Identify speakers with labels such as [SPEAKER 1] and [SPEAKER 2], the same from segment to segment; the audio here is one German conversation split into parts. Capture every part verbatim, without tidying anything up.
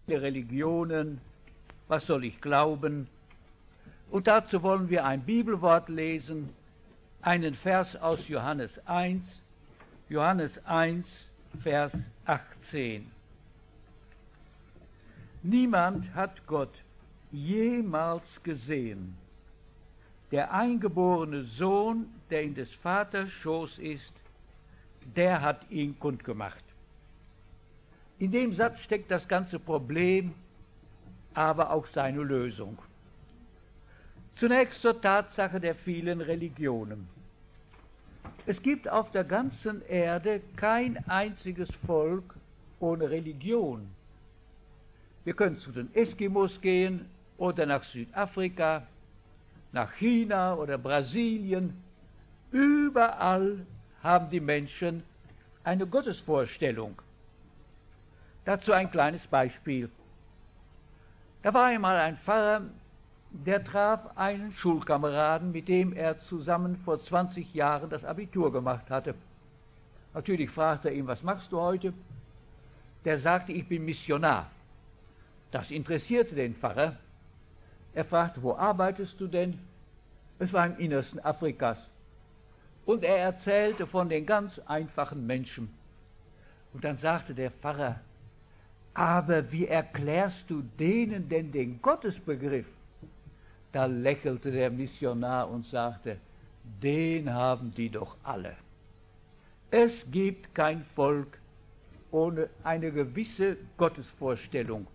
[SPEAKER 1] Religionen, was soll ich glauben? Und dazu wollen wir ein Bibelwort lesen, einen Vers aus Johannes eins, Johannes eins, Vers achtzehn. Niemand hat Gott jemals gesehen. Der eingeborene Sohn, der in des Vaters Schoß ist, der hat ihn kundgemacht. In dem Satz steckt das ganze Problem, aber auch seine Lösung. Zunächst zur Tatsache der vielen Religionen. Es gibt auf der ganzen Erde kein einziges Volk ohne Religion. Wir können zu den Eskimos gehen oder nach Südafrika, nach China oder Brasilien. Überall haben die Menschen eine Gottesvorstellung. Dazu ein kleines Beispiel. Da war einmal ein Pfarrer, der traf einen Schulkameraden, mit dem er zusammen vor zwanzig Jahren das Abitur gemacht hatte. Natürlich fragte er ihn, was machst du heute? Der sagte, ich bin Missionar. Das interessierte den Pfarrer. Er fragte, wo arbeitest du denn? Es war im Innersten Afrikas. Und er erzählte von den ganz einfachen Menschen. Und dann sagte der Pfarrer, aber wie erklärst du denen denn den Gottesbegriff? Da lächelte der Missionar und sagte, den haben die doch alle. Es gibt kein Volk ohne eine gewisse Gottesvorstellung.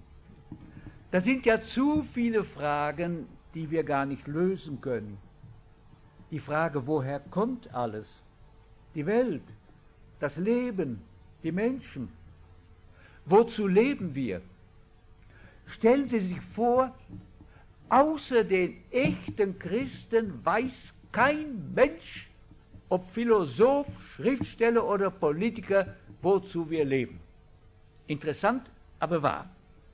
[SPEAKER 1] Da sind ja zu viele Fragen, die wir gar nicht lösen können. Die Frage, woher kommt alles? Die Welt, das Leben, die Menschen. Wozu leben wir? Stellen Sie sich vor, außer den echten Christen weiß kein Mensch, ob Philosoph, Schriftsteller oder Politiker, wozu wir leben. Interessant, aber wahr.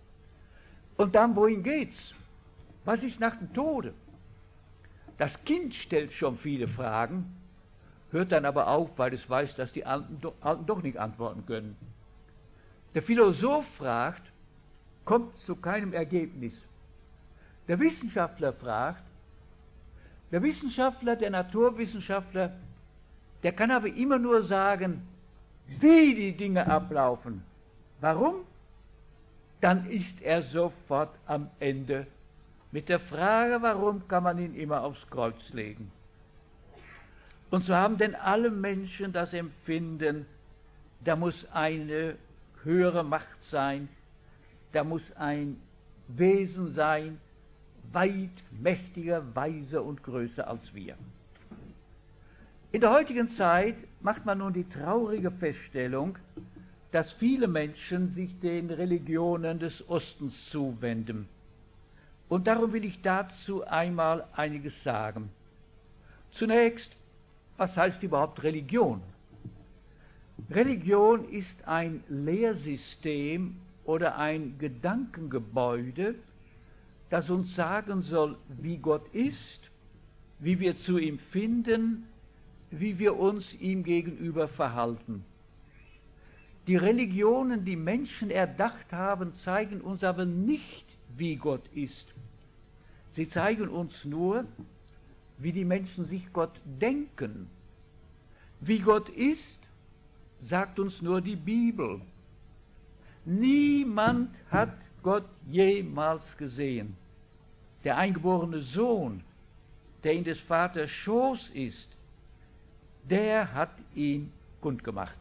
[SPEAKER 1] Und dann, wohin geht's? Was ist nach dem Tode? Das Kind stellt schon viele Fragen, hört dann aber auf, weil es weiß, dass die Alten doch nicht antworten können. Der Philosoph fragt, kommt zu keinem Ergebnis. Der Wissenschaftler fragt, der Wissenschaftler, der Naturwissenschaftler, der kann aber immer nur sagen, wie die Dinge ablaufen. Warum? Dann ist er sofort am Ende. Mit der Frage, warum, kann man ihn immer aufs Kreuz legen. Und so haben denn alle Menschen das Empfinden, da muss eine höhere Macht sein, da muss ein Wesen sein, weit mächtiger, weiser und größer als wir. In der heutigen Zeit macht man nun die traurige Feststellung, dass viele Menschen sich den Religionen des Ostens zuwenden. Und darum will ich dazu einmal einiges sagen. Zunächst, was heißt überhaupt Religion? Religion ist ein Lehrsystem oder ein Gedankengebäude, das uns sagen soll, wie Gott ist, wie wir zu ihm finden, wie wir uns ihm gegenüber verhalten. Die Religionen, die Menschen erdacht haben, zeigen uns aber nicht, wie Gott ist. Sie zeigen uns nur, wie die Menschen sich Gott denken. Wie Gott ist, sagt uns nur die Bibel. Niemand hat Gott jemals gesehen. Der eingeborene Sohn, der in des Vaters Schoß ist, der hat ihn kundgemacht.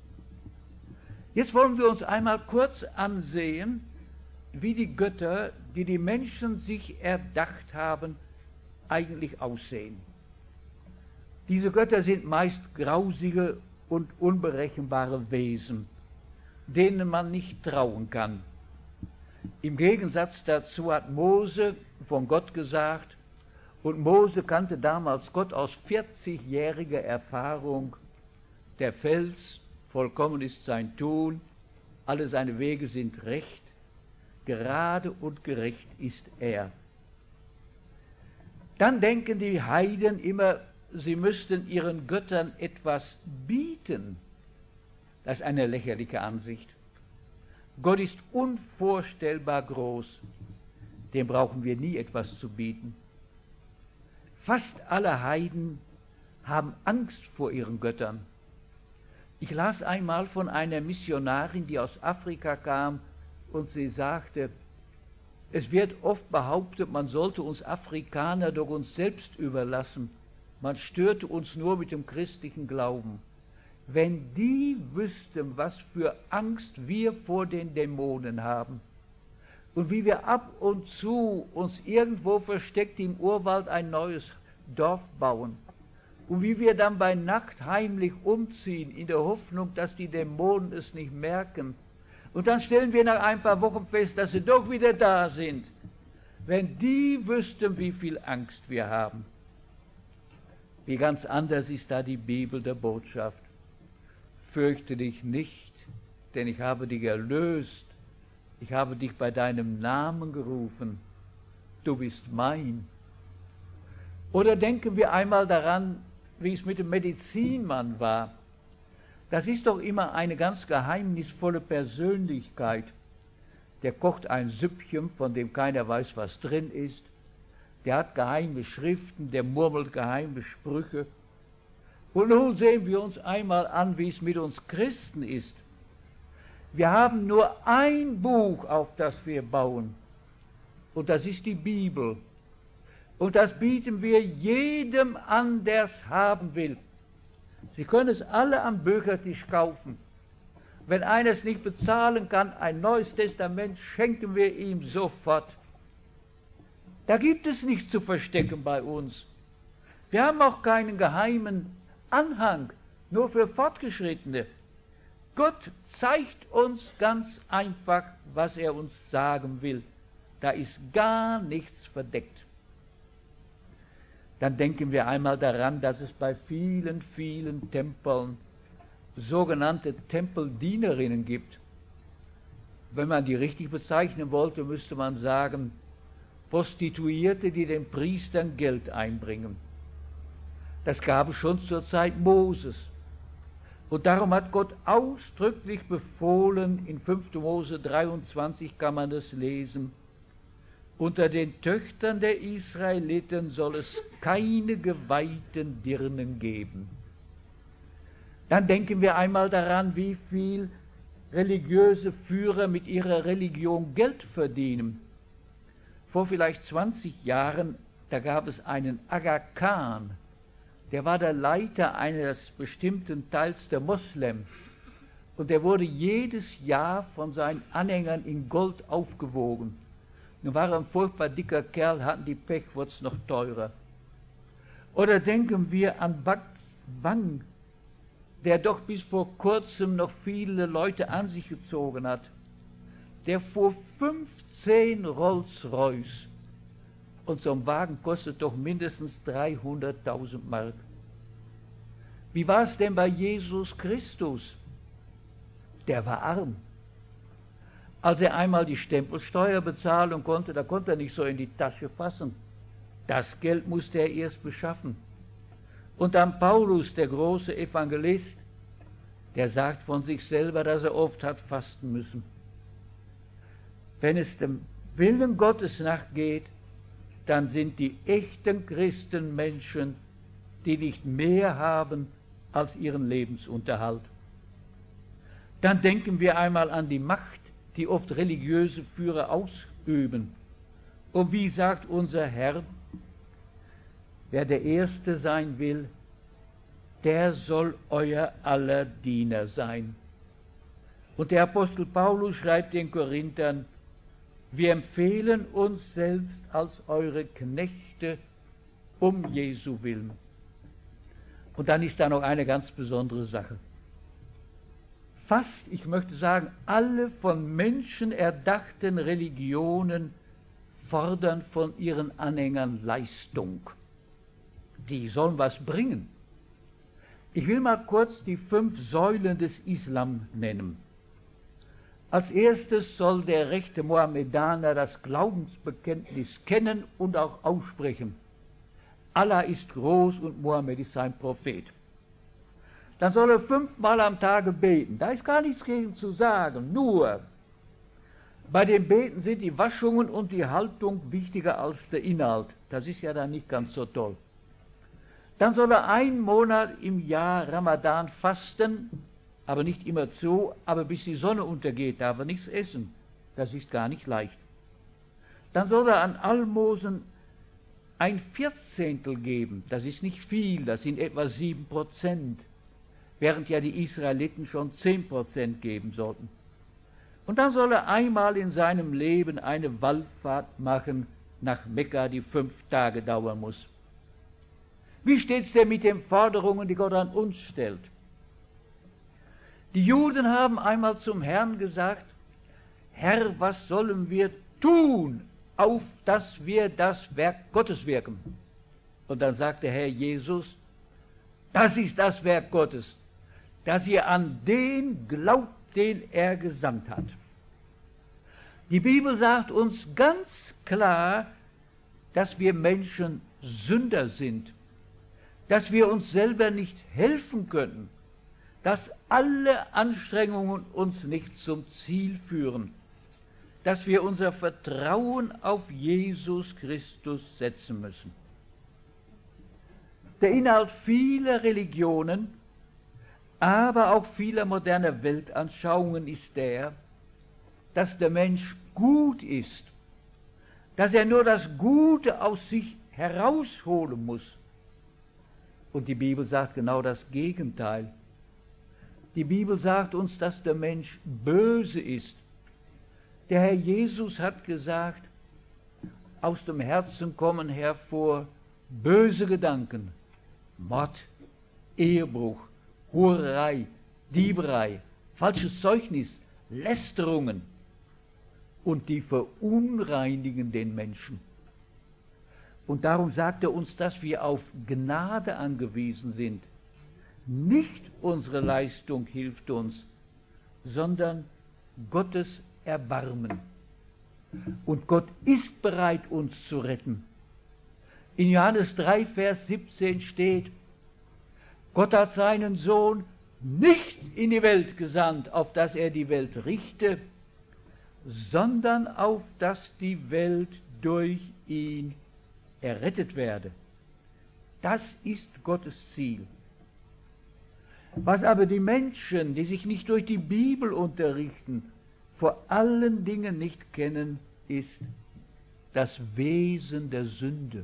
[SPEAKER 1] Jetzt wollen wir uns einmal kurz ansehen, wie die Götter, die die Menschen sich erdacht haben, eigentlich aussehen. Diese Götter sind meist grausige und unberechenbare Wesen, denen man nicht trauen kann. Im Gegensatz dazu hat Mose von Gott gesagt, und Mose kannte damals Gott aus vierzigjähriger Erfahrung, der Fels, vollkommen ist sein Tun, alle seine Wege sind recht, gerade und gerecht ist er. Dann denken die Heiden immer, sie müssten ihren Göttern etwas bieten. Das ist eine lächerliche Ansicht. Gott ist unvorstellbar groß. Dem brauchen wir nie etwas zu bieten. Fast alle Heiden haben Angst vor ihren Göttern. Ich las einmal von einer Missionarin, die aus Afrika kam, und sie sagte, es wird oft behauptet, man sollte uns Afrikaner doch uns selbst überlassen. Man störte uns nur mit dem christlichen Glauben. Wenn die wüssten, was für Angst wir vor den Dämonen haben und wie wir ab und zu uns irgendwo versteckt im Urwald ein neues Dorf bauen und wie wir dann bei Nacht heimlich umziehen in der Hoffnung, dass die Dämonen es nicht merken. Und dann stellen wir nach ein paar Wochen fest, dass sie doch wieder da sind. Wenn die wüssten, wie viel Angst wir haben. Wie ganz anders ist da die Bibel der Botschaft. Fürchte dich nicht, denn ich habe dich erlöst. Ich habe dich bei deinem Namen gerufen. Du bist mein. Oder denken wir einmal daran, wie es mit dem Medizinmann war. Das ist doch immer eine ganz geheimnisvolle Persönlichkeit. Der kocht ein Süppchen, von dem keiner weiß, was drin ist. Der hat geheime Schriften, der murmelt geheime Sprüche. Und nun sehen wir uns einmal an, wie es mit uns Christen ist. Wir haben nur ein Buch, auf das wir bauen. Und das ist die Bibel. Und das bieten wir jedem an, der es haben will. Sie können es alle am Büchertisch kaufen. Wenn einer es nicht bezahlen kann, ein neues Testament, schenken wir ihm sofort. Da gibt es nichts zu verstecken bei uns. Wir haben auch keinen geheimen Anhang, nur für Fortgeschrittene. Gott zeigt uns ganz einfach, was er uns sagen will. Da ist gar nichts verdeckt. Dann denken wir einmal daran, dass es bei vielen, vielen Tempeln sogenannte Tempeldienerinnen gibt. Wenn man die richtig bezeichnen wollte, müsste man sagen, Prostituierte, die den Priestern Geld einbringen. Das gab es schon zur Zeit Moses. Und darum hat Gott ausdrücklich befohlen, in fünfter Mose dreiundzwanzig kann man das lesen, unter den Töchtern der Israeliten soll es keine geweihten Dirnen geben. Dann denken wir einmal daran, wie viel religiöse Führer mit ihrer Religion Geld verdienen. Vor vielleicht zwanzig Jahren, da gab es einen Aga Khan, der war der Leiter eines bestimmten Teils der Moslem und der wurde jedes Jahr von seinen Anhängern in Gold aufgewogen. Nun war er ein furchtbar dicker Kerl, hatten die Pech, wurde es noch teurer. Oder denken wir an Bakt Wang, der doch bis vor kurzem noch viele Leute an sich gezogen hat. Der fuhr fünfzehn Rolls-Royce und so ein Wagen kostet doch mindestens dreihunderttausend Mark. Wie war es denn bei Jesus Christus? Der war arm. Als er einmal die Stempelsteuer bezahlen konnte, da konnte er nicht so in die Tasche fassen. Das Geld musste er erst beschaffen. Und dann Paulus, der große Evangelist, der sagt von sich selber, dass er oft hat fasten müssen. Wenn es dem Willen Gottes nachgeht, dann sind die echten Christenmenschen, die nicht mehr haben als ihren Lebensunterhalt. Dann denken wir einmal an die Macht, die oft religiöse Führer ausüben. Und wie sagt unser Herr, wer der Erste sein will, der soll euer aller Diener sein. Und der Apostel Paulus schreibt den Korinthern, wir empfehlen uns selbst als eure Knechte um Jesu willen. Und dann ist da noch eine ganz besondere Sache. Fast, ich möchte sagen, alle von Menschen erdachten Religionen fordern von ihren Anhängern Leistung. Die sollen was bringen. Ich will mal kurz die fünf Säulen des Islam nennen. Als erstes soll der rechte Mohammedaner das Glaubensbekenntnis kennen und auch aussprechen. Allah ist groß und Mohammed ist sein Prophet. Dann soll er fünfmal am Tage beten. Da ist gar nichts gegen zu sagen. Nur, Bei dem Beten sind die Waschungen und die Haltung wichtiger als der Inhalt. Das ist ja dann nicht ganz so toll. Dann soll er einen Monat im Jahr Ramadan fasten, aber nicht immer zu, aber bis die Sonne untergeht, darf er nichts essen. Das ist gar nicht leicht. Dann soll er an Almosen ein Vierzehntel geben. Das ist nicht viel, das sind etwa sieben Prozent, während ja die Israeliten schon zehn Prozent geben sollten. Und dann soll er einmal in seinem Leben eine Wallfahrt machen nach Mekka, die fünf Tage dauern muss. Wie steht es denn mit den Forderungen, die Gott an uns stellt? Die Juden haben einmal zum Herrn gesagt, Herr, was sollen wir tun, auf dass wir das Werk Gottes wirken? Und dann sagte Herr Jesus, das ist das Werk Gottes, dass ihr an den glaubt, den er gesandt hat. Die Bibel sagt uns ganz klar, dass wir Menschen Sünder sind, dass wir uns selber nicht helfen können, dass alle Anstrengungen uns nicht zum Ziel führen, dass wir unser Vertrauen auf Jesus Christus setzen müssen. Der Inhalt vieler Religionen, aber auch vieler moderner Weltanschauungen ist der, dass der Mensch gut ist, dass er nur das Gute aus sich herausholen muss. Und die Bibel sagt genau das Gegenteil. Die Bibel sagt uns, dass der Mensch böse ist. Der Herr Jesus hat gesagt, aus dem Herzen kommen hervor böse Gedanken, Mord, Ehebruch, Hurerei, Dieberei, falsches Zeugnis, Lästerungen, und die verunreinigen den Menschen. Und darum sagt er uns, dass wir auf Gnade angewiesen sind. Nicht unsere Leistung hilft uns, sondern Gottes Erbarmen. Und Gott ist bereit, uns zu retten. In Johannes drei, Vers siebzehn steht, Gott hat seinen Sohn nicht in die Welt gesandt, auf dass er die Welt richte, sondern auf dass die Welt durch ihn errettet werde. Das ist Gottes Ziel. Was aber die Menschen, die sich nicht durch die Bibel unterrichten, vor allen Dingen nicht kennen, ist das Wesen der Sünde.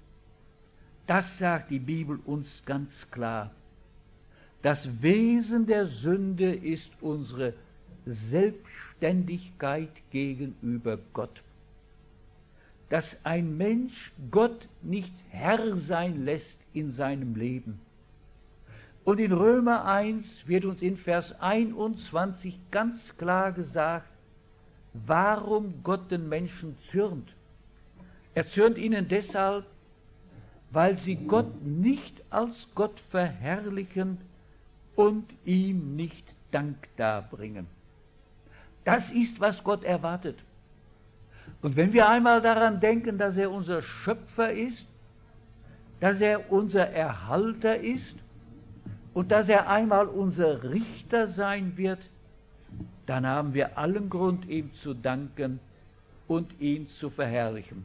[SPEAKER 1] Das sagt die Bibel uns ganz klar. Das Wesen der Sünde ist unsere Selbstständigkeit gegenüber Gott. Dass ein Mensch Gott nicht Herr sein lässt in seinem Leben. Und in Römer eins wird uns in Vers einundzwanzig ganz klar gesagt, warum Gott den Menschen zürnt. Er zürnt ihnen deshalb, weil sie Gott nicht als Gott verherrlichen und ihm nicht Dank darbringen. Das ist, was Gott erwartet. Und wenn wir einmal daran denken, dass er unser Schöpfer ist, dass er unser Erhalter ist und dass er einmal unser Richter sein wird, dann haben wir allen Grund, ihm zu danken und ihn zu verherrlichen.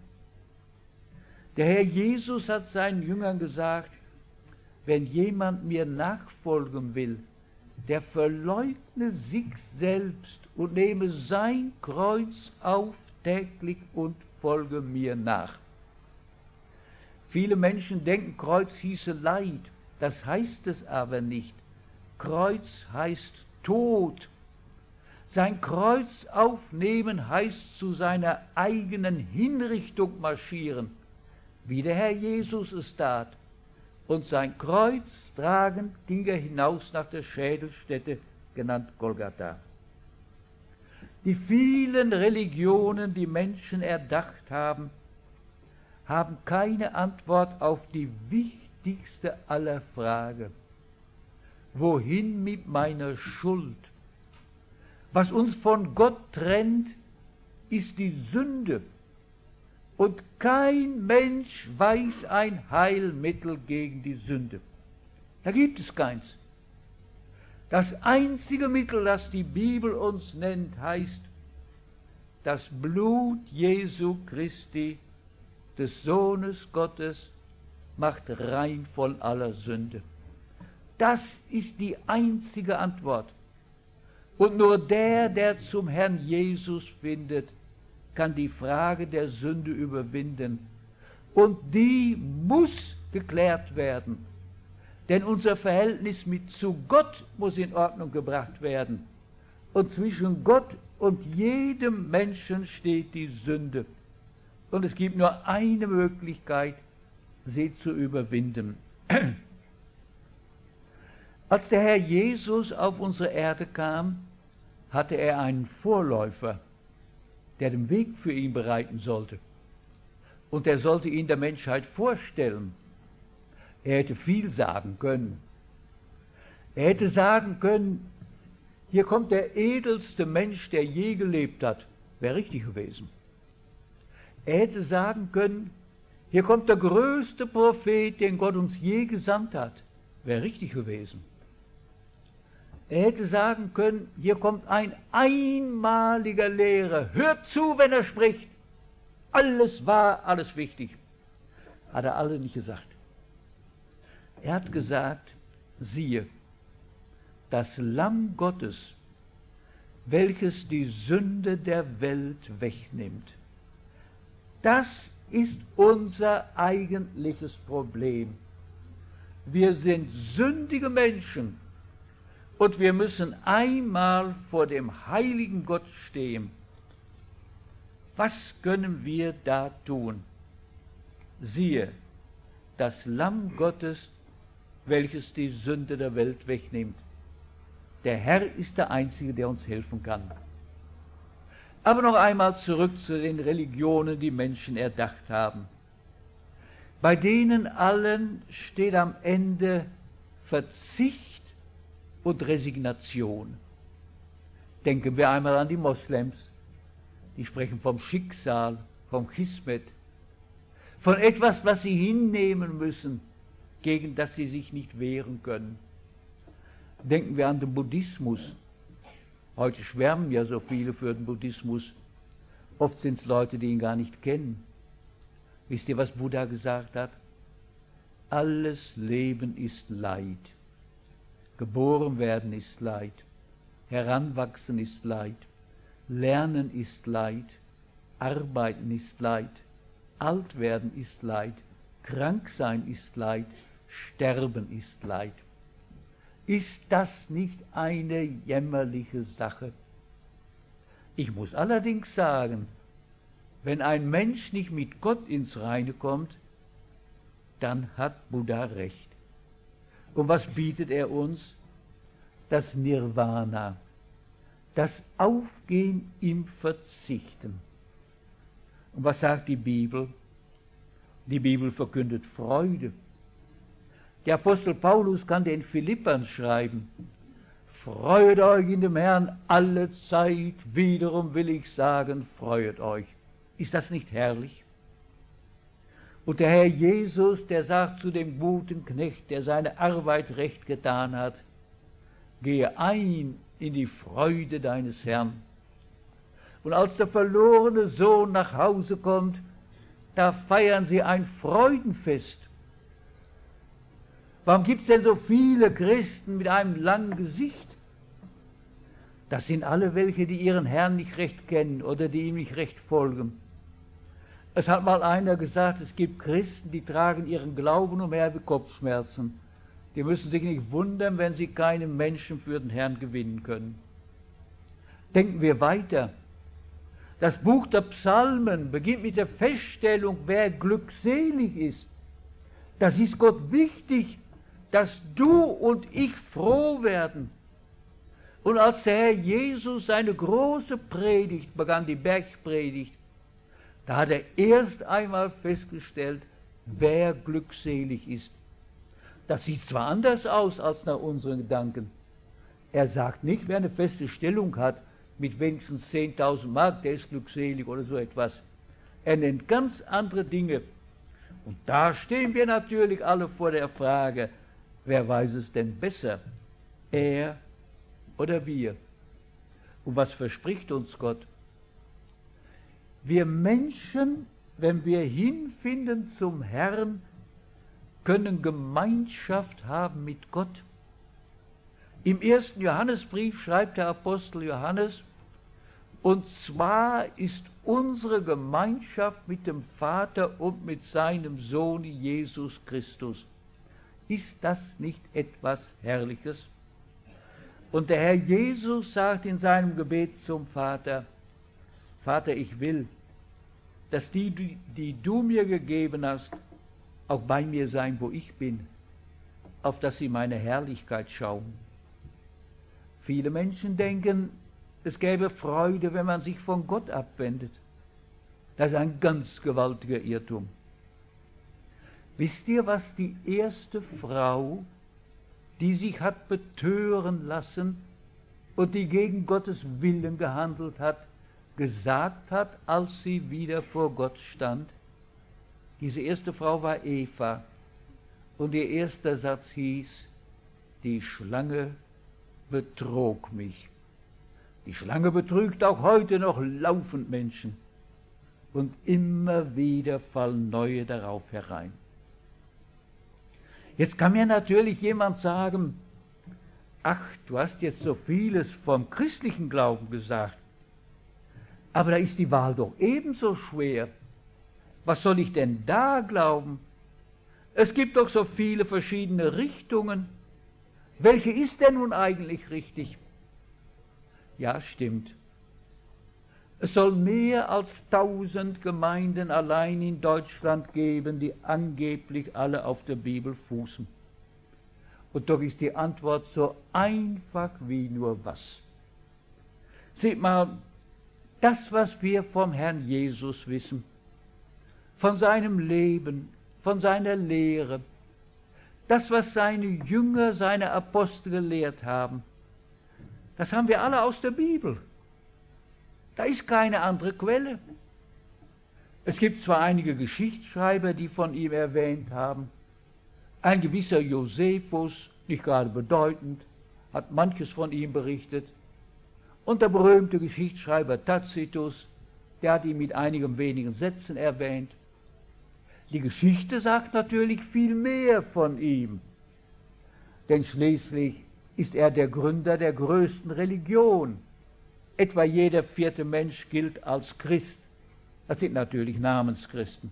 [SPEAKER 1] Der Herr Jesus hat seinen Jüngern gesagt, wenn jemand mir nachfolgen will, der verleugne sich selbst und nehme sein Kreuz auf täglich und folge mir nach. Viele Menschen denken, Kreuz hieße Leid. Das heißt es aber nicht. Kreuz heißt Tod. Sein Kreuz aufnehmen heißt zu seiner eigenen Hinrichtung marschieren, wie der Herr Jesus es tat. Und sein Kreuz tragend ging er hinaus nach der Schädelstätte, genannt Golgatha. Die vielen Religionen, die Menschen erdacht haben, haben keine Antwort auf die wichtigste aller Fragen. Wohin mit meiner Schuld? Was uns von Gott trennt, ist die Sünde. Und kein Mensch weiß ein Heilmittel gegen die Sünde. Da gibt es keins. Das einzige Mittel, das die Bibel uns nennt, heißt das Blut Jesu Christi, des Sohnes Gottes, macht rein von aller Sünde. Das ist die einzige Antwort. Und nur der, der zum Herrn Jesus findet, kann die Frage der Sünde überwinden. Und die muss geklärt werden. Denn unser Verhältnis mit zu Gott muss in Ordnung gebracht werden. Und zwischen Gott und jedem Menschen steht die Sünde. Und es gibt nur eine Möglichkeit, sie zu überwinden. Als der Herr Jesus auf unsere Erde kam, hatte er einen Vorläufer, der den Weg für ihn bereiten sollte. Und er sollte ihn der Menschheit vorstellen. Er hätte viel sagen können. Er hätte sagen können, hier kommt der edelste Mensch, der je gelebt hat. Wäre richtig gewesen. Er hätte sagen können, hier kommt der größte Prophet, den Gott uns je gesandt hat. Wäre richtig gewesen. Er hätte sagen können, hier kommt ein einmaliger Lehrer. Hört zu, wenn er spricht. Alles wahr, alles wichtig. Hat er alle nicht gesagt. Er hat gesagt, siehe, das Lamm Gottes, welches die Sünde der Welt wegnimmt. Das ist unser eigentliches Problem. Wir sind sündige Menschen und wir müssen einmal vor dem heiligen Gott stehen. Was können wir da tun? Siehe, das Lamm Gottes, welches die Sünde der Welt wegnimmt. Der Herr ist der Einzige, der uns helfen kann. Aber noch einmal zurück zu den Religionen, die Menschen erdacht haben. Bei denen allen steht am Ende Verzicht und Resignation. Denken wir einmal an die Moslems. Die sprechen vom Schicksal, vom Kismet, von etwas, was sie hinnehmen müssen, gegen das sie sich nicht wehren können. Denken wir an den Buddhismus. Heute schwärmen ja so viele für den Buddhismus. Oft sind es Leute, die ihn gar nicht kennen. Wisst ihr, was Buddha gesagt hat? Alles Leben ist Leid. Geboren werden ist Leid. Heranwachsen ist Leid. Lernen ist Leid. Arbeiten ist Leid. Alt werden ist Leid. Krank sein ist Leid. Sterben ist Leid. Ist das nicht eine jämmerliche Sache? Ich muss allerdings sagen, wenn ein Mensch nicht mit Gott ins Reine kommt, dann hat Buddha recht. Und was bietet er uns? Das Nirvana, das Aufgehen im Verzichten. Und was sagt die Bibel? Die Bibel verkündet Freude. Der Apostel Paulus kann den Philippern schreiben, freut euch in dem Herrn alle Zeit, wiederum will ich sagen, freut euch. Ist das nicht herrlich? Und der Herr Jesus, der sagt zu dem guten Knecht, der seine Arbeit recht getan hat, gehe ein in die Freude deines Herrn. Und als der verlorene Sohn nach Hause kommt, da feiern sie ein Freudenfest. Warum gibt es denn so viele Christen mit einem langen Gesicht? Das sind alle welche, die ihren Herrn nicht recht kennen oder die ihm nicht recht folgen. Es hat mal einer gesagt, es gibt Christen, die tragen ihren Glauben umher wie Kopfschmerzen. Die müssen sich nicht wundern, wenn sie keinen Menschen für den Herrn gewinnen können. Denken wir weiter. Das Buch der Psalmen beginnt mit der Feststellung, wer glückselig ist. Das ist Gott wichtig, dass du und ich froh werden. Und als der Herr Jesus seine große Predigt begann, die Bergpredigt, da hat er erst einmal festgestellt, wer glückselig ist. Das sieht zwar anders aus als nach unseren Gedanken. Er sagt nicht, wer eine feste Stellung hat, mit wenigstens zehntausend Mark, der ist glückselig oder so etwas. Er nennt ganz andere Dinge. Und da stehen wir natürlich alle vor der Frage, wer weiß es denn besser? Er oder wir? Und was verspricht uns Gott? Wir Menschen, wenn wir hinfinden zum Herrn, können Gemeinschaft haben mit Gott. Im ersten Johannesbrief schreibt der Apostel Johannes, und zwar ist unsere Gemeinschaft mit dem Vater und mit seinem Sohn Jesus Christus. Ist das nicht etwas Herrliches? Und der Herr Jesus sagt in seinem Gebet zum Vater, Vater, ich will, dass die, die, die du mir gegeben hast, auch bei mir sein, wo ich bin, auf dass sie meine Herrlichkeit schauen. Viele Menschen denken, es gäbe Freude, wenn man sich von Gott abwendet. Das ist ein ganz gewaltiger Irrtum. Wisst ihr, was die erste Frau, die sich hat betören lassen und die gegen Gottes Willen gehandelt hat, gesagt hat, als sie wieder vor Gott stand? Diese erste Frau war Eva und ihr erster Satz hieß, die Schlange betrog mich. Die Schlange betrügt auch heute noch laufend Menschen und immer wieder fallen neue darauf herein. Jetzt kann mir natürlich jemand sagen, ach, du hast jetzt so vieles vom christlichen Glauben gesagt, aber da ist die Wahl doch ebenso schwer. Was soll ich denn da glauben? Es gibt doch so viele verschiedene Richtungen. Welche ist denn nun eigentlich richtig? Ja, stimmt. Es soll mehr als tausend Gemeinden allein in Deutschland geben, die angeblich alle auf der Bibel fußen. Und doch ist die Antwort so einfach wie nur was. Seht mal, das, was wir vom Herrn Jesus wissen, von seinem Leben, von seiner Lehre, das, was seine Jünger, seine Apostel gelehrt haben, das haben wir alle aus der Bibel. Da ist keine andere Quelle. Es gibt zwar einige Geschichtsschreiber, die von ihm erwähnt haben. Ein gewisser Josephus, nicht gerade bedeutend, hat manches von ihm berichtet. Und der berühmte Geschichtsschreiber Tacitus, der hat ihn mit einigen wenigen Sätzen erwähnt. Die Geschichte sagt natürlich viel mehr von ihm. Denn schließlich ist er der Gründer der größten Religion. Etwa jeder vierte Mensch gilt als Christ. Das sind natürlich Namenschristen.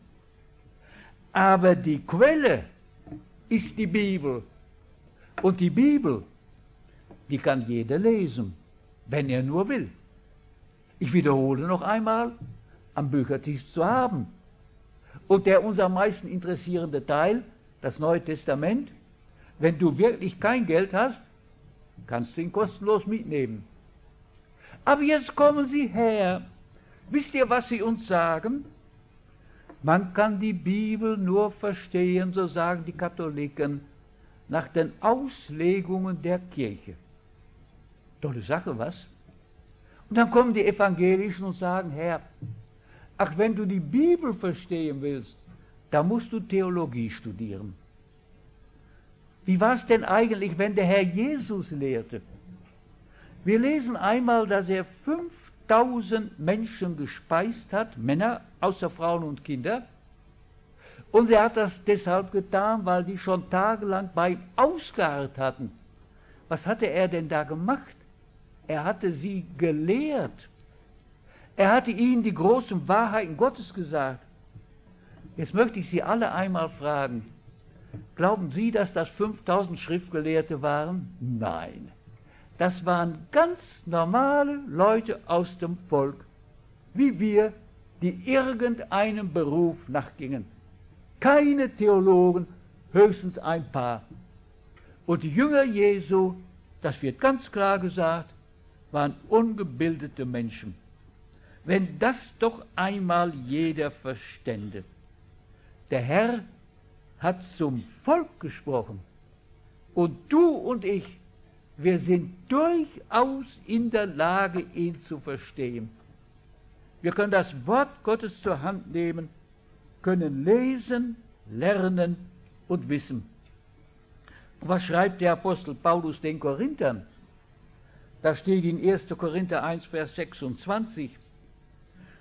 [SPEAKER 1] Aber die Quelle ist die Bibel. Und die Bibel, die kann jeder lesen, wenn er nur will. Ich wiederhole noch einmal, am Büchertisch zu haben. Und der uns am meisten interessierende Teil, das Neue Testament, wenn du wirklich kein Geld hast, kannst du ihn kostenlos mitnehmen. Aber jetzt kommen sie her. Wisst ihr, was sie uns sagen? Man kann die Bibel nur verstehen, so sagen die Katholiken, nach den Auslegungen der Kirche. Tolle Sache, was? Und dann kommen die Evangelischen und sagen, Herr, ach, wenn du die Bibel verstehen willst, da musst du Theologie studieren. Wie war es denn eigentlich, wenn der Herr Jesus lehrte? Wir lesen einmal, dass er fünftausend Menschen gespeist hat, Männer, außer Frauen und Kinder. Und er hat das deshalb getan, weil die schon tagelang bei ihm ausgeharrt hatten. Was hatte er denn da gemacht? Er hatte sie gelehrt. Er hatte ihnen die großen Wahrheiten Gottes gesagt. Jetzt möchte ich Sie alle einmal fragen, glauben Sie, dass das fünftausend Schriftgelehrte waren? Nein. Das waren ganz normale Leute aus dem Volk, wie wir, die irgendeinem Beruf nachgingen. Keine Theologen, höchstens ein paar. Und die Jünger Jesu, das wird ganz klar gesagt, waren ungebildete Menschen. Wenn das doch einmal jeder verstände. Der Herr hat zum Volk gesprochen. Und du und ich, wir sind durchaus in der Lage, ihn zu verstehen. Wir können das Wort Gottes zur Hand nehmen, können lesen, lernen und wissen. Und was schreibt der Apostel Paulus den Korinthern? Da steht in erster Korinther eins, Vers sechsundzwanzig,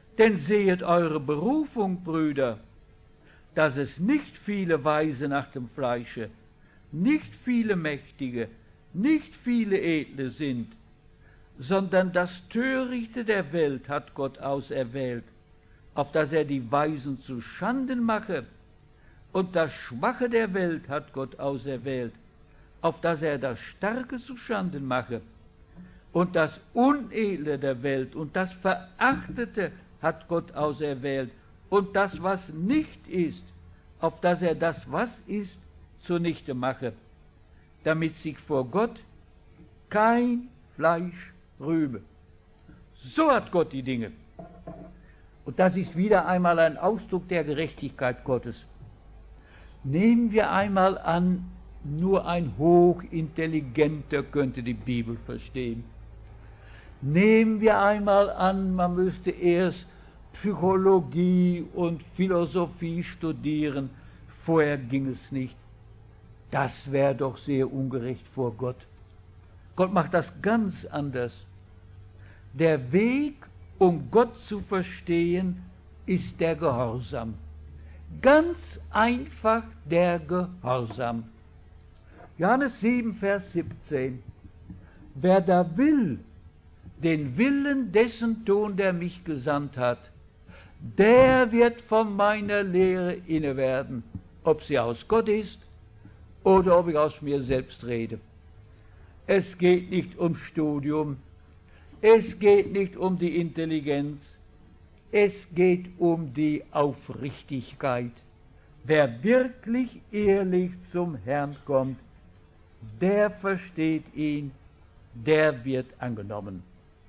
[SPEAKER 1] Denn sehet eure Berufung, Brüder, dass es nicht viele Weise nach dem Fleische, nicht viele Mächtige, nicht viele Edle sind, sondern das Törichte der Welt hat Gott auserwählt, auf dass er die Weisen zu Schanden mache, und das Schwache der Welt hat Gott auserwählt, auf dass er das Starke zu Schanden mache, und das Unedle der Welt und das Verachtete hat Gott auserwählt, und das, was nicht ist, auf dass er das, was ist, zunichte mache, damit sich vor Gott kein Fleisch rühme. So hat Gott die Dinge. Und das ist wieder einmal ein Ausdruck der Gerechtigkeit Gottes. Nehmen wir einmal an, nur ein Hochintelligenter könnte die Bibel verstehen. Nehmen wir einmal an, man müsste erst Psychologie und Philosophie studieren, vorher ging es nicht. Das wäre doch sehr ungerecht vor Gott. Gott macht das ganz anders. Der Weg, um Gott zu verstehen, ist der Gehorsam. Ganz einfach der Gehorsam. Johannes sieben, Vers siebzehn. Wer da will, den Willen dessen tun, der mich gesandt hat, der wird von meiner Lehre inne werden, ob sie aus Gott ist oder ob ich aus mir selbst rede. Es geht nicht um Studium, es geht nicht um die Intelligenz, es geht um die Aufrichtigkeit. Wer wirklich ehrlich zum Herrn kommt, der versteht ihn, der wird angenommen.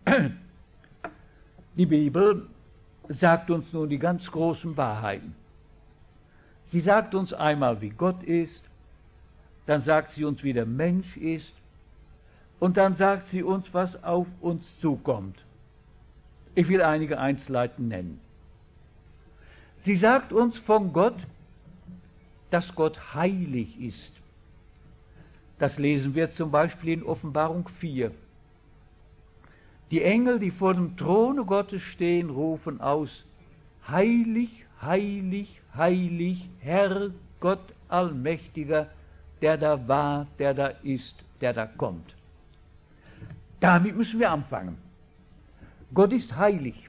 [SPEAKER 1] Die Bibel sagt uns nun die ganz großen Wahrheiten. Sie sagt uns einmal, wie Gott ist, dann sagt sie uns, wie der Mensch ist, und dann sagt sie uns, was auf uns zukommt. Ich will einige Einzelheiten nennen. Sie sagt uns von Gott, dass Gott heilig ist. Das lesen wir zum Beispiel in Offenbarung vier. Die Engel, die vor dem Throne Gottes stehen, rufen aus: Heilig, heilig, heilig, Herr Gott Allmächtiger, der da war, der da ist, der da kommt. Damit müssen wir anfangen. Gott ist heilig.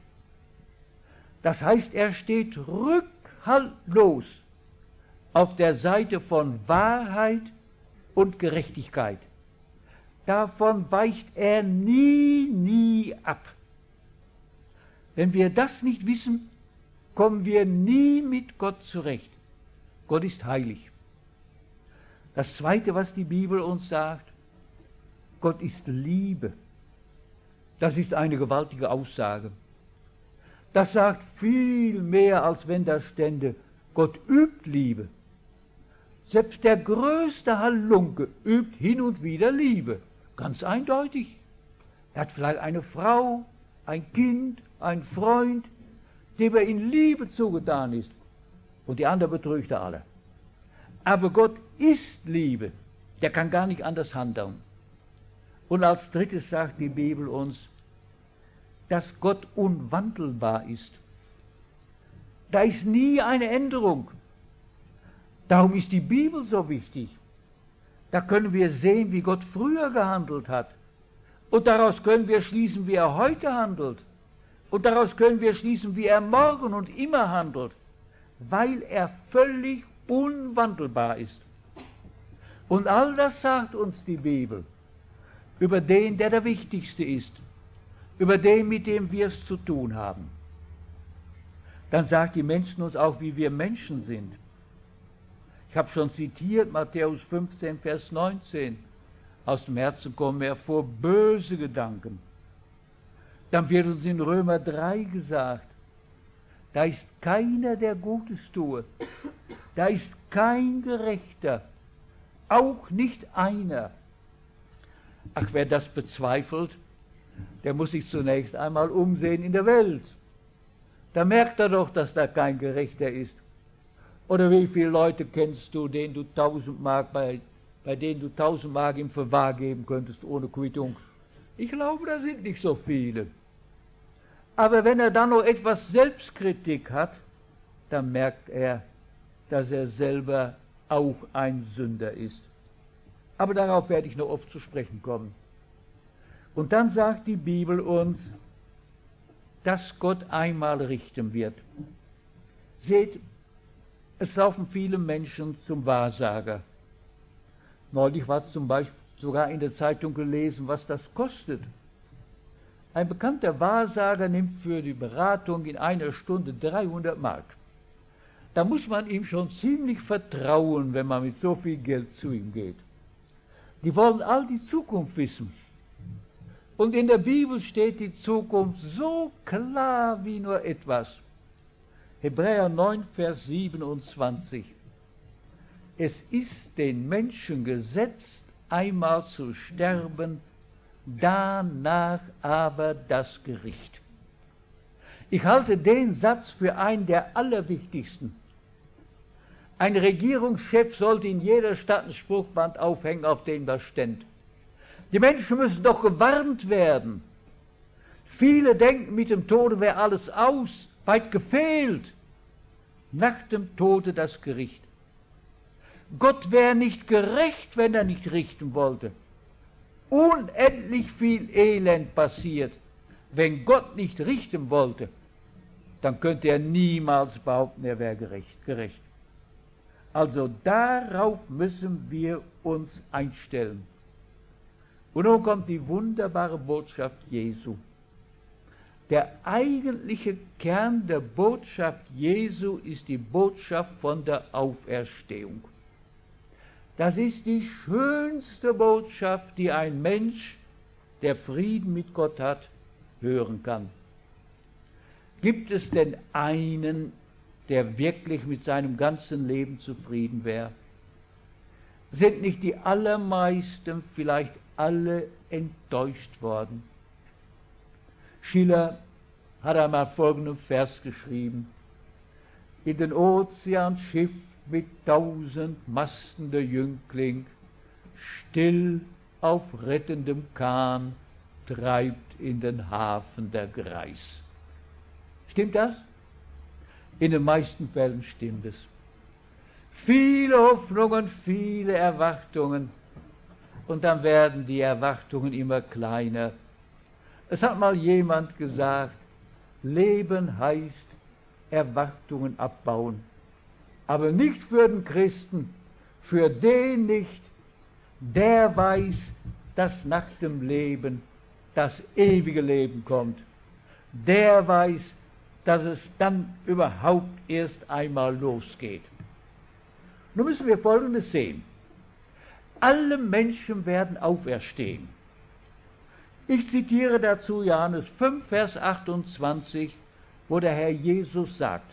[SPEAKER 1] Das heißt, er steht rückhaltlos auf der Seite von Wahrheit und Gerechtigkeit. Davon weicht er nie, nie ab. Wenn wir das nicht wissen, kommen wir nie mit Gott zurecht. Gott ist heilig. Das Zweite, was die Bibel uns sagt: Gott ist Liebe. Das ist eine gewaltige Aussage. Das sagt viel mehr, als wenn da stände: Gott übt Liebe. Selbst der größte Halunke übt hin und wieder Liebe. Ganz eindeutig. Er hat vielleicht eine Frau, ein Kind, einen Freund, dem er in Liebe zugetan ist. Und die andere betrügt er alle. Aber Gott ist Liebe. Der kann gar nicht anders handeln. Und als drittes sagt die Bibel uns, dass Gott unwandelbar ist. Da ist nie eine Änderung. Darum ist die Bibel so wichtig. Da können wir sehen, wie Gott früher gehandelt hat. Und daraus können wir schließen, wie er heute handelt. Und daraus können wir schließen, wie er morgen und immer handelt. Weil er völlig unwandelbar ist. Und all das sagt uns die Bibel über den, der der Wichtigste ist. Über den, mit dem wir es zu tun haben. Dann sagt die Menschen uns auch, wie wir Menschen sind. Ich habe schon zitiert, Matthäus fünfzehn, Vers neunzehn. Aus dem Herzen kommen hervor böse Gedanken. Dann wird uns in Römer drei gesagt, da ist keiner, der Gutes tue. Da ist kein Gerechter, auch nicht einer. Ach, wer das bezweifelt, der muss sich zunächst einmal umsehen in der Welt. Da merkt er doch, dass da kein Gerechter ist. Oder wie viele Leute kennst du, denen du tausend Mark bei, bei denen du tausend Mark im Verwahr geben könntest ohne Quittung? Ich glaube, da sind nicht so viele. Aber wenn er dann noch etwas Selbstkritik hat, dann merkt er, dass er selber auch ein Sünder ist. Aber darauf werde ich noch oft zu sprechen kommen. Und dann sagt die Bibel uns, dass Gott einmal richten wird. Seht, es laufen viele Menschen zum Wahrsager. Neulich war es zum Beispiel sogar in der Zeitung gelesen, was das kostet. Ein bekannter Wahrsager nimmt für die Beratung in einer Stunde dreihundert Mark. Da muss man ihm schon ziemlich vertrauen, wenn man mit so viel Geld zu ihm geht. Die wollen all die Zukunft wissen. Und in der Bibel steht die Zukunft so klar wie nur etwas. Hebräer neun, Vers siebenundzwanzig. Es ist den Menschen gesetzt, einmal zu sterben, danach aber das Gericht. Ich halte den Satz für einen der allerwichtigsten. Ein Regierungschef sollte in jeder Stadt ein Spruchband aufhängen, auf dem das steht. Die Menschen müssen doch gewarnt werden. Viele denken, mit dem Tode wäre alles aus, weit gefehlt. Nach dem Tode das Gericht. Gott wäre nicht gerecht, wenn er nicht richten wollte. Unendlich viel Elend passiert. Wenn Gott nicht richten wollte, dann könnte er niemals behaupten, er wäre gerecht, gerecht. Also darauf müssen wir uns einstellen. Und nun kommt die wunderbare Botschaft Jesu. Der eigentliche Kern der Botschaft Jesu ist die Botschaft von der Auferstehung. Das ist die schönste Botschaft, die ein Mensch, der Frieden mit Gott hat, hören kann. Gibt es denn einen, der wirklich mit seinem ganzen Leben zufrieden wäre? Sind nicht die allermeisten, vielleicht alle enttäuscht worden? Schiller hat einmal folgenden Vers geschrieben: In den Ozean schifft mit tausend Masten der Jüngling, still auf rettendem Kahn treibt in den Hafen der Greis. Stimmt das? In den meisten Fällen stimmt es. Viele Hoffnungen, viele Erwartungen, und dann werden die Erwartungen immer kleiner. Es hat mal jemand gesagt, Leben heißt Erwartungen abbauen. Aber nicht für den Christen, für den nicht, der weiß, dass nach dem Leben das ewige Leben kommt. Der weiß, dass es dann überhaupt erst einmal losgeht. Nun müssen wir Folgendes sehen. Alle Menschen werden auferstehen. Ich zitiere dazu Johannes fünf, Vers achtundzwanzig, wo der Herr Jesus sagt: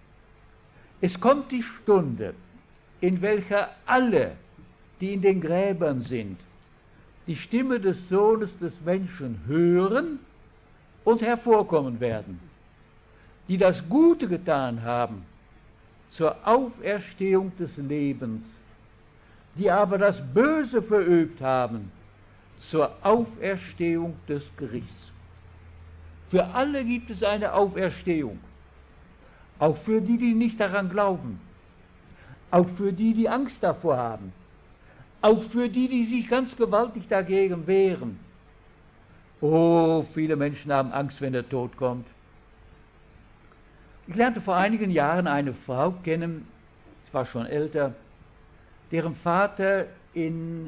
[SPEAKER 1] Es kommt die Stunde, in welcher alle, die in den Gräbern sind, die Stimme des Sohnes des Menschen hören und hervorkommen werden, die das Gute getan haben zur Auferstehung des Lebens, die aber das Böse verübt haben zur Auferstehung des Gerichts. Für alle gibt es eine Auferstehung, auch für die, die nicht daran glauben, auch für die, die Angst davor haben, auch für die, die sich ganz gewaltig dagegen wehren. Oh, viele Menschen haben Angst, wenn der Tod kommt. Ich lernte vor einigen Jahren eine Frau kennen, ich war schon älter, deren Vater in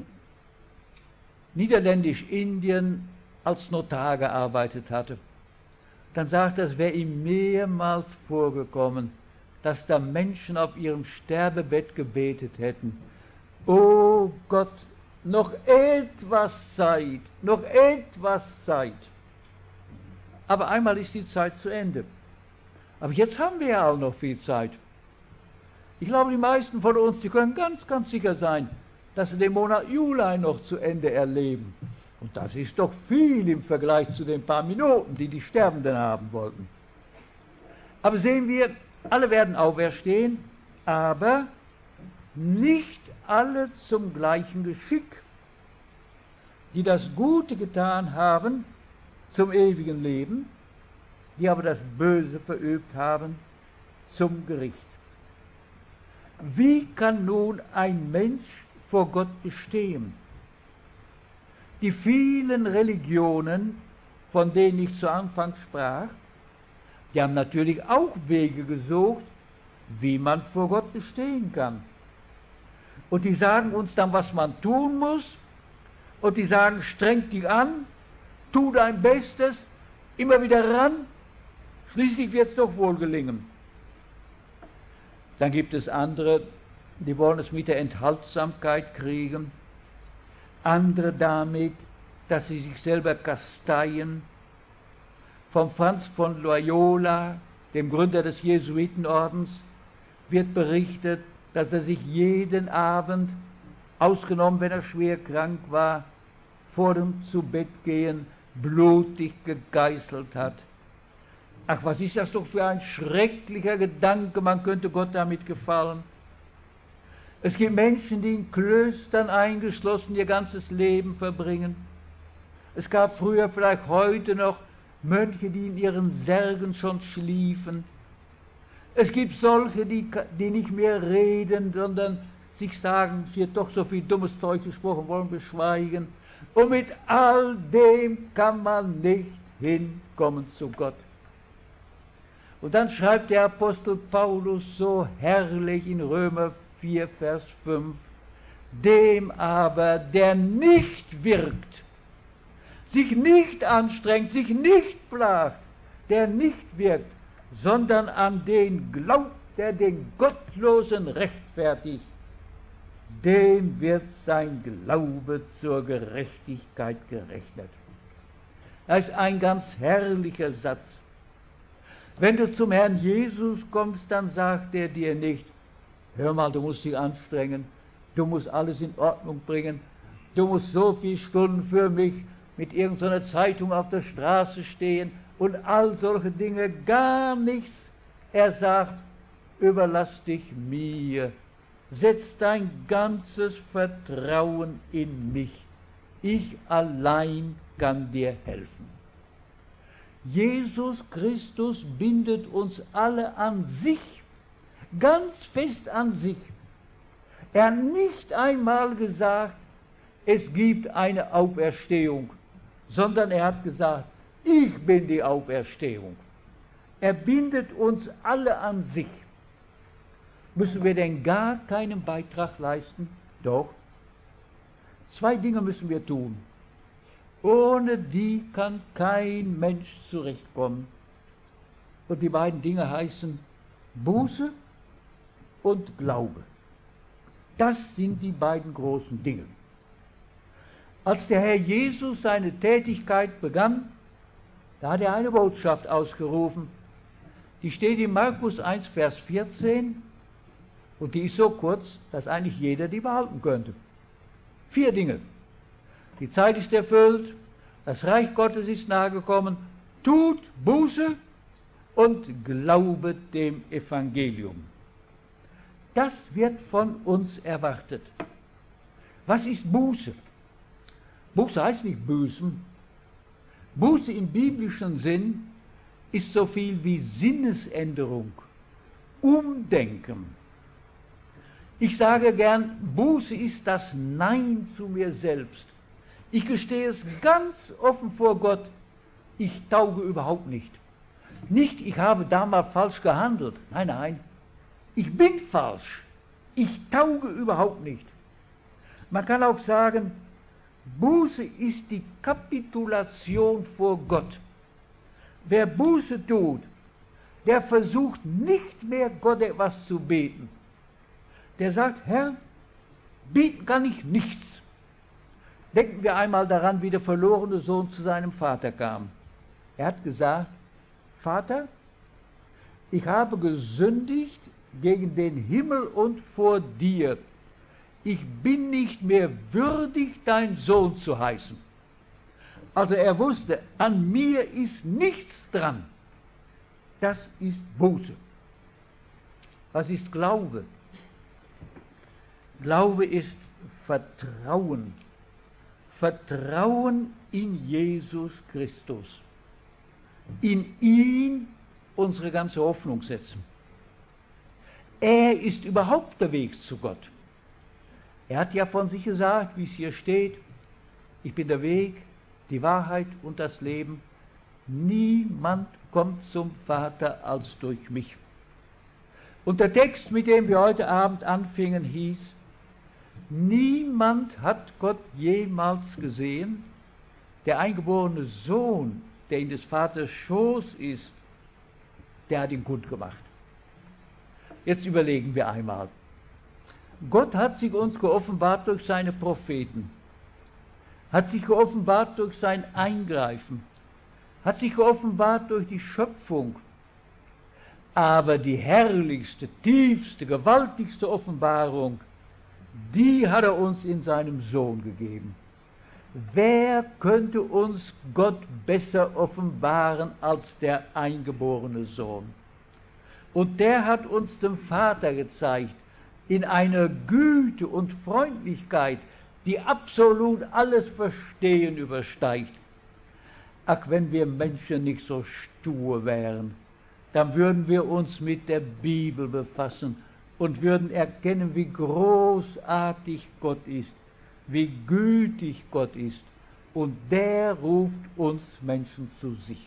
[SPEAKER 1] Niederländisch-Indien als Notar gearbeitet hatte. Dann sagte er, es wäre ihm mehrmals vorgekommen, dass da Menschen auf ihrem Sterbebett gebetet hätten: Oh Gott, noch etwas Zeit, noch etwas Zeit. Aber einmal ist die Zeit zu Ende. Aber jetzt haben wir ja auch noch viel Zeit. Ich glaube, die meisten von uns, die können ganz, ganz sicher sein, dass sie den Monat Juli noch zu Ende erleben. Und das ist doch viel im Vergleich zu den paar Minuten, die die Sterbenden haben wollten. Aber sehen wir, alle werden auferstehen, aber nicht alle zum gleichen Geschick. Die das Gute getan haben zum ewigen Leben, die aber das Böse verübt haben, zum Gericht. Wie kann nun ein Mensch vor Gott bestehen? Die vielen Religionen, von denen ich zu Anfang sprach, die haben natürlich auch Wege gesucht, wie man vor Gott bestehen kann. Und die sagen uns dann, was man tun muss, und die sagen, streng dich an, tu dein Bestes, immer wieder ran, schließlich wird es doch wohl gelingen. Dann gibt es andere, die wollen es mit der Enthaltsamkeit kriegen, andere damit, dass sie sich selber kasteien. Von Franz von Loyola, dem Gründer des Jesuitenordens, wird berichtet, dass er sich jeden Abend, ausgenommen wenn er schwer krank war, vor dem Zubettgehen blutig gegeißelt hat. Ach, was ist das doch für ein schrecklicher Gedanke, man könnte Gott damit gefallen. Es gibt Menschen, die in Klöstern eingeschlossen ihr ganzes Leben verbringen. Es gab früher, vielleicht heute noch, Mönche, die in ihren Särgen schon schliefen. Es gibt solche, die, die nicht mehr reden, sondern sich sagen, es wird doch so viel dummes Zeug gesprochen, wollen wir schweigen. Und mit all dem kann man nicht hinkommen zu Gott. Und dann schreibt der Apostel Paulus so herrlich in Römer vier, Vers fünf, dem aber, der nicht wirkt, sich nicht anstrengt, sich nicht plagt, der nicht wirkt, sondern an den glaubt, der den Gottlosen rechtfertigt, dem wird sein Glaube zur Gerechtigkeit gerechnet. Das ist ein ganz herrlicher Satz. Wenn du zum Herrn Jesus kommst, dann sagt er dir nicht, hör mal, du musst dich anstrengen, du musst alles in Ordnung bringen, du musst so viele Stunden für mich mit irgendeiner Zeitung auf der Straße stehen und all solche Dinge, gar nichts. Er sagt, überlass dich mir, setz dein ganzes Vertrauen in mich, ich allein kann dir helfen. Jesus Christus bindet uns alle an sich, ganz fest an sich. Er hat nicht einmal gesagt, es gibt eine Auferstehung, sondern er hat gesagt, ich bin die Auferstehung. Er bindet uns alle an sich. Müssen wir denn gar keinen Beitrag leisten? Doch. Zwei Dinge müssen wir tun. Ohne die kann kein Mensch zurechtkommen. Und die beiden Dinge heißen Buße und Glaube. Das sind die beiden großen Dinge. Als der Herr Jesus seine Tätigkeit begann, da hat er eine Botschaft ausgerufen. Die steht in Markus eins, Vers vierzehn, und die ist so kurz, dass eigentlich jeder die behalten könnte. Vier Dinge. Die Zeit ist erfüllt, das Reich Gottes ist nahegekommen, tut Buße und glaubet dem Evangelium. Das wird von uns erwartet. Was ist Buße? Buße heißt nicht büßen. Buße im biblischen Sinn ist so viel wie Sinnesänderung, Umdenken. Ich sage gern, Buße ist das Nein zu mir selbst. Ich gestehe es ganz offen vor Gott, ich tauge überhaupt nicht. Nicht, ich habe damals falsch gehandelt. Nein, nein, ich bin falsch. Ich tauge überhaupt nicht. Man kann auch sagen, Buße ist die Kapitulation vor Gott. Wer Buße tut, der versucht nicht mehr Gott etwas zu beten. Der sagt, Herr, bieten kann ich nichts. Denken wir einmal daran, wie der verlorene Sohn zu seinem Vater kam. Er hat gesagt, Vater, ich habe gesündigt gegen den Himmel und vor dir. Ich bin nicht mehr würdig, dein Sohn zu heißen. Also er wusste, an mir ist nichts dran. Das ist Buße. Was ist Glaube? Glaube ist Vertrauen. Vertrauen in Jesus Christus. in ihn unsere ganze Hoffnung setzen. Er ist überhaupt der Weg zu Gott. Er hat ja von sich gesagt, wie es hier steht, ich bin der Weg, die Wahrheit und das Leben. Niemand kommt zum Vater als durch mich. Und der Text, mit dem wir heute Abend anfingen, hieß, niemand hat Gott jemals gesehen. Der eingeborene Sohn, der in des Vaters Schoß ist, der hat ihn kundgemacht. Jetzt überlegen wir einmal. Gott hat sich uns geoffenbart durch seine Propheten, hat sich geoffenbart durch sein Eingreifen, hat sich geoffenbart durch die Schöpfung. Aber die herrlichste, tiefste, gewaltigste Offenbarung, die hat er uns in seinem Sohn gegeben. Wer könnte uns Gott besser offenbaren als der eingeborene Sohn? Und der hat uns den Vater gezeigt, in einer Güte und Freundlichkeit, die absolut alles Verstehen übersteigt. Ach, wenn wir Menschen nicht so stur wären, dann würden wir uns mit der Bibel befassen und würden erkennen, wie großartig Gott ist, wie gütig Gott ist. Und der ruft uns Menschen zu sich.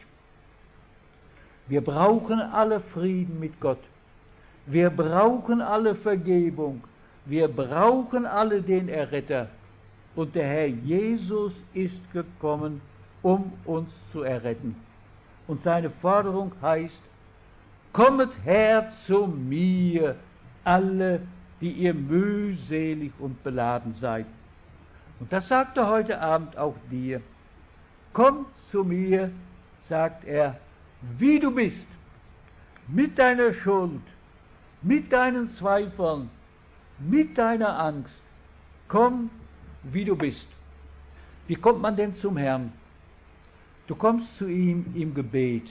[SPEAKER 1] Wir brauchen alle Frieden mit Gott. Wir brauchen alle Vergebung. Wir brauchen alle den Erretter. Und der Herr Jesus ist gekommen, um uns zu erretten. Und seine Forderung heißt, kommet her zu mir, alle, die ihr mühselig und beladen seid. Und das sagt er heute Abend auch dir. Komm zu mir, sagt er, wie du bist, mit deiner Schuld, mit deinen Zweifeln, mit deiner Angst. Komm, wie du bist. Wie kommt man denn zum Herrn? Du kommst zu ihm im Gebet.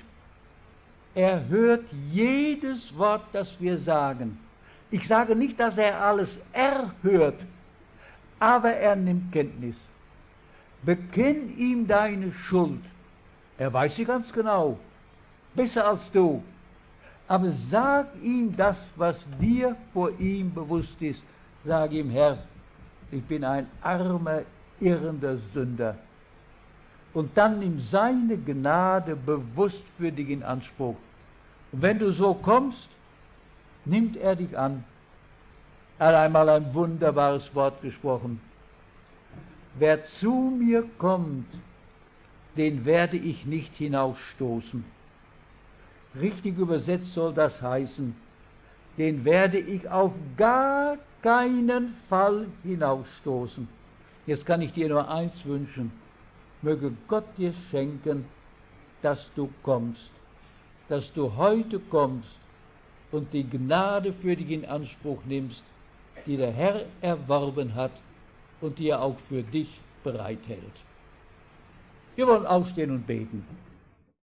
[SPEAKER 1] Er hört jedes Wort, das wir sagen. Ich sage nicht, dass er alles erhört, aber er nimmt Kenntnis. Bekenn ihm deine Schuld. Er weiß sie ganz genau, besser als du. Aber sag ihm das, was dir vor ihm bewusst ist. Sag ihm, Herr, ich bin ein armer, irrender Sünder. Und dann nimm seine Gnade bewusst für dich in Anspruch. Und wenn du so kommst, nimmt er dich an. Er hat einmal ein wunderbares Wort gesprochen. Wer zu mir kommt, den werde ich nicht hinausstoßen. Richtig übersetzt soll das heißen, den werde ich auf gar keinen Fall hinausstoßen. Jetzt kann ich dir nur eins wünschen. Möge Gott dir schenken, dass du kommst, dass du heute kommst und die Gnade für dich in Anspruch nimmst, die der Herr erworben hat und die er auch für dich bereithält. Wir wollen aufstehen und beten.